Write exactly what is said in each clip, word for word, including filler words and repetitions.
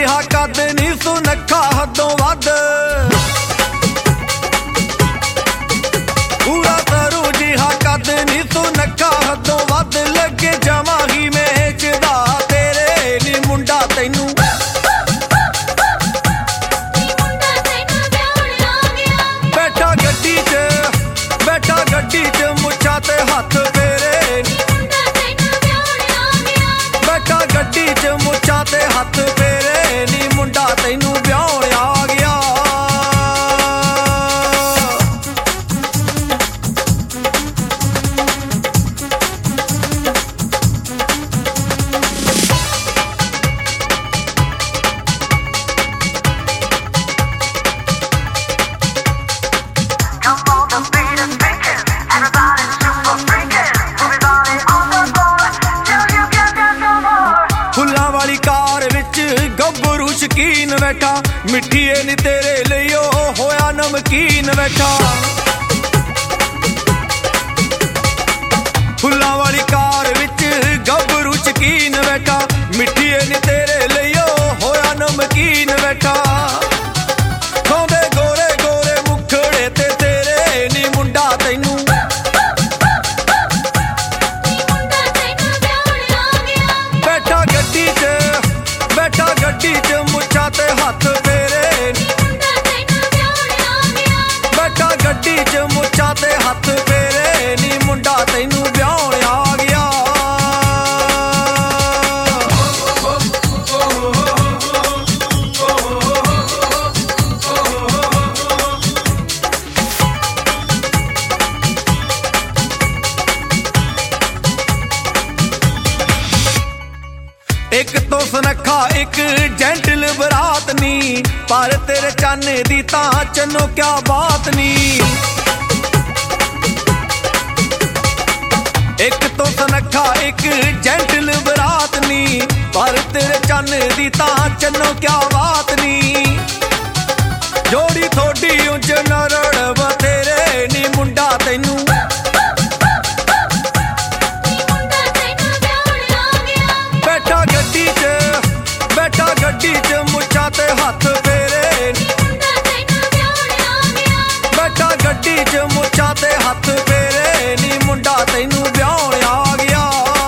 ਜਿਹਾ ਕੱਦ ਨੀ ਸੁਨੱਖਾ ਹੱਦੋਂ ਵੱਧ ਪੂਰਾ ਸਰੂ ਜਿਹਾ ਕੱਦ ਨੀ ਸੁਨੱਖਾ ਹੱਦੋਂ ਵੱਧ ਲੱਗੇ ਜਾਵਾਂ ਹੀ ਮੇਚਦਾ ਤੇਰੇ ਨੀ ਮੁੰਡਾ ਤੈਨੂੰ ਬੈਠਾ ਗੱਡੀ 'ਚ ਬੈਠਾ ਗੱਡੀ 'ਚ ਮੁੱਛਾਂ ਤੇ ਹੱਥ ਫੇਰੇ ਬੈਠਾ ਗੱਡੀ 'ਚ ਮੁੱਛਾਂ ਤੇ ਹੱਥ ਫੇਰੇ ਨੀ ਮੁੰਡਾ ਤੈਨੂੰ ਵਿਆਹੁਣ ਆ ਗਿਆ ਫੁੱਲਾਂ ਵਾਲੀ ਕਾਰ ਵਿੱਚ ਗੱਭਰੂ ਸ਼ਕੀਨ ਬੈਠਾ ਮਿੱਠੀਏ ਨੀ ਤੇਰੇ ਲਈ ਉਹ ਹੋਇਆ ਨਮਕੀਨ ਬੈਠਾ ਫੁੱਲਾਂ ਵਾਲੀ ਕਾਰ ਵਿੱਚ ਗੱਭਰੂ ਸ਼ਕੀਨ ਬੈਠਾ ਮਿੱਠੀਏ ਨੀ ਤੇਰੇ ਲਈ ਉਹ ਹੋਇਆ ਨਮਕੀਨ ਬੈਠਾ ਸੌਂਦੇ ਗੋਰੇ ਗੋਰੇ ਮੁਖੜੇ ਤੇ ਤੇਰੇ ਨੀ ਮੁੰਡਾ ਤੈਨੂੰ ਬੈਠਾ ਗੱਡੀ 'ਚ ਬੈਠਾ ਗੱਡੀ 'ਚ ਮੁੱਛਾਂ ਤੇ ਹੱਥ ਫੇਰੇ ਬੈਠਾ ਗੱਡੀ 'ਚ ਮੁੱਛਾਂ ਤੇ ਹੱਥ ਫੇਰੇ ਨੀ ਮੁੰਡਾ ਤੈਨੂੰ ਵਿਆਹੁਣ ਆ ਗਿਆ ਇੱਕ ਤੋਂ ਸੁਨੱਖਾ ਇੱਕ ਜੈਂਟਲ ਬਰਾਤ ਨੀ ਪਰ ਤੇਰੇ ਚੰਨ ਦੀ ਤਾਂ ਚੰਨੋ ਕਿਆ ਬਾਤ ਨੀ ਇੱਕ ਤੋਂ ਸੁਨੱਖਾ ਇੱਕ ਜੈਂਟਲ ਬਰਾਤ ਨੀ ਪਰ ਤੇਰੇ ਚੰਨ ਦੀ ਤਾਂ ਚੰਨੋ ਕਿਆ ਬਾਤ ਨੀ ਜੋੜੀ ਥੋੜੀ ਉਂਝ ਨਰੜ ਬਥੇਰੇ ਨੀ ਮੁੰਡਾ ਤੈਨੂੰ ਬੈਠਾ ਗੱਡੀ 'ਚ ਬੈਠਾ ਗੱਡੀ 'ਚ ਮੁੱਛਾਂ ਤੇ ਹੱਥ ਫੇਰੇ ਬੈਠਾ ਗੱਡੀ 'ਚ ਮੁੱਛਾਂ ਤੇ ਹੱਥ ਫੇਰੇ ਨੀ ਮੁੰਡਾ ਤੈਨੂੰ ਵਿਆਹੁਣ ਆ ਗਿਆ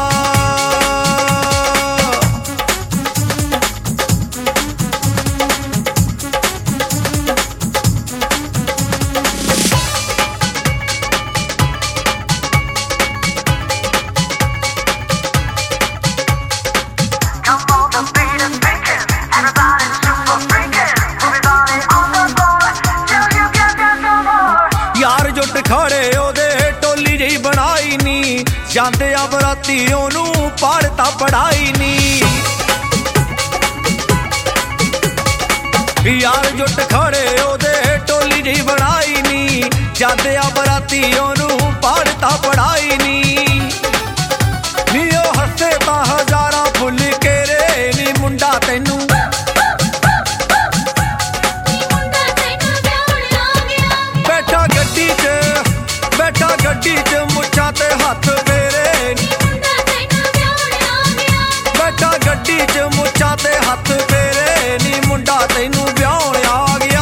ਯਾਰ ਜੁੱਟ ਖੜੇ ਉਹਦੇ ਟੋਲੀ ਜਿਹੀ ਬਣਾਈ ਨੀ ਜਾਂਦੇ ਆ ਬਰਾਤੀ ਉਹਨੂੰ ਪੜ੍ਹਤਾ ਪੜਾਈ ਨੀ ਯਾਰ ਜੁੱਟ ਖੜੇ ਉਹਦੇ ਟੋਲੀ ਜਿਹੀ ਬਣਾਈ ਨੀ ਜਾਂਦੇ ਆ ਬਰਾਤੀ ਉਹਨੂੰ ਪੜ੍ਹਤਾ ਪੜਾਈ ਨੀ ਨੀ ਉਹ ਹੱਸੇ ਤਾਂ ਹਜ਼ਾਰਾਂ ਫੁੱਲ ਕੇਰੇ ਨੀ ਮੁੰਡਾ ਤੈਨੂੰ ਬੈਠਾ ਗੱਡੀ 'ਚ ਬੈਠਾ ਗੱਡੀ 'ਚ ਮੁੱਛਾਂ ਤੇ ਹੱਥ ਫੇਰੇ ਬੈਠਾ ਗੱਡੀ 'ਚ ਮੁੱਛਾਂ ਤੇ ਹੱਥ ਫੇਰੇ ਨੀ ਮੁੰਡਾ ਤੈਨੂੰ ਵਿਆਹੁਣ ਆ ਗਿਆ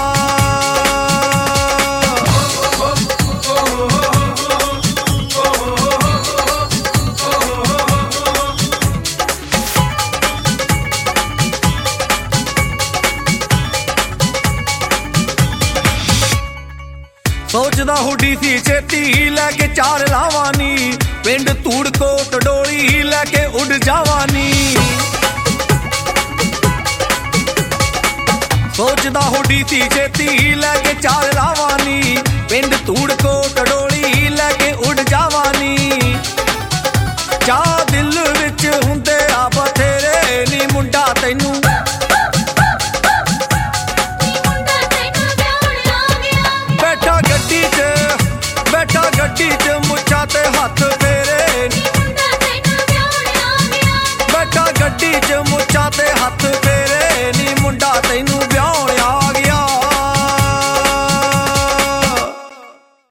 ਸੋਚਦਾ ਹੁੱਡੀ ਸੀ ਛੇਤੀ ਲੈ ਕੇ ਚਾਰ ਲਾਵਾਂ ਨੀ ਪਿੰਡ ਧੂੜਕੋਟ ਡੋਲੀ ਲੈ ਕੇ ਉੱਡ ਜਾਵਾਂ ਨੀ ਸੋਚਦਾ ਹੁੱਡੀ ਸੀ ਛੇਤੀ ਲੈ ਕੇ ਚਾਰ ਲਾਵਾਂ ਨੀ ਪਿੰਡ ਧੂੜਕੋਟ